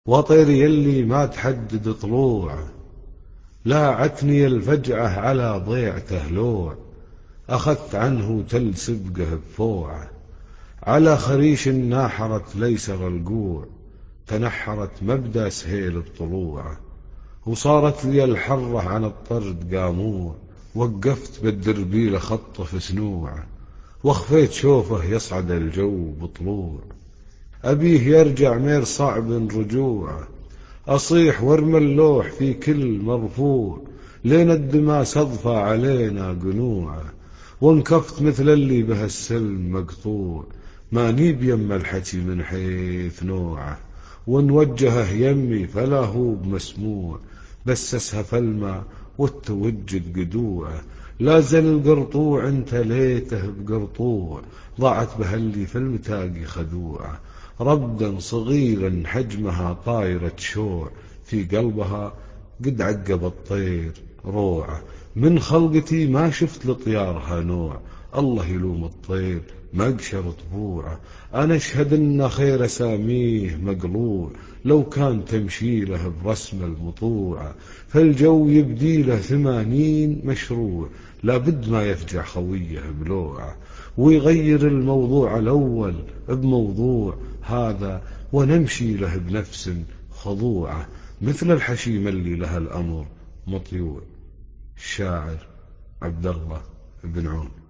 وطير يلي ما تحدد طلوعه، لاعتني الفجعة على ضيع تهلوع، أخذت عنه تل سبقه بفوعه، على خريش ناحرت ليسر القوع، تنحرت مبدا سهيل بطلوعه، وصارت لي الحرة عن الطرد قاموع، وقفت بالدربيل خطف سنوعه، وخفيت شوفه يصعد الجو بطلوع، أبيه يرجع مير صعب رجوعه، أصيح وارمي اللوح في كل مرفوع، لين الدماء صدفى علينا قنوعه، وانكفت مثل اللي به السلم مقطوع، ماني بيم الحكي من حيث نوعه، ونوجهه يمي فلا هو بمسموع، بس اسهف الماء والتوجد قدوعه، لا زل القرطوع انت ليته بقرطوع، ضاعت به اللي في المتاقي خدوعه، ربدا صغيرا حجمها طايرة شوع، في قلبها قد عقب الطير روعه، من خلقتي ما شفت لطيارها نوع، الله يلوم الطير مقشر طبوعه، أنا أشهد إن خير أساميه مقلوع، لو كان تمشيله برسم المطوعة، فالجو يبديله 80 مشروع، لابد ما يفجع خويه بلوعه، ويغير الموضوع الأول بموضوع هذا، ونمشي له بنفس خضوعة، مثل الحشيمة اللي لها الأمر مطيوع. الشاعر عبد الله بن عون.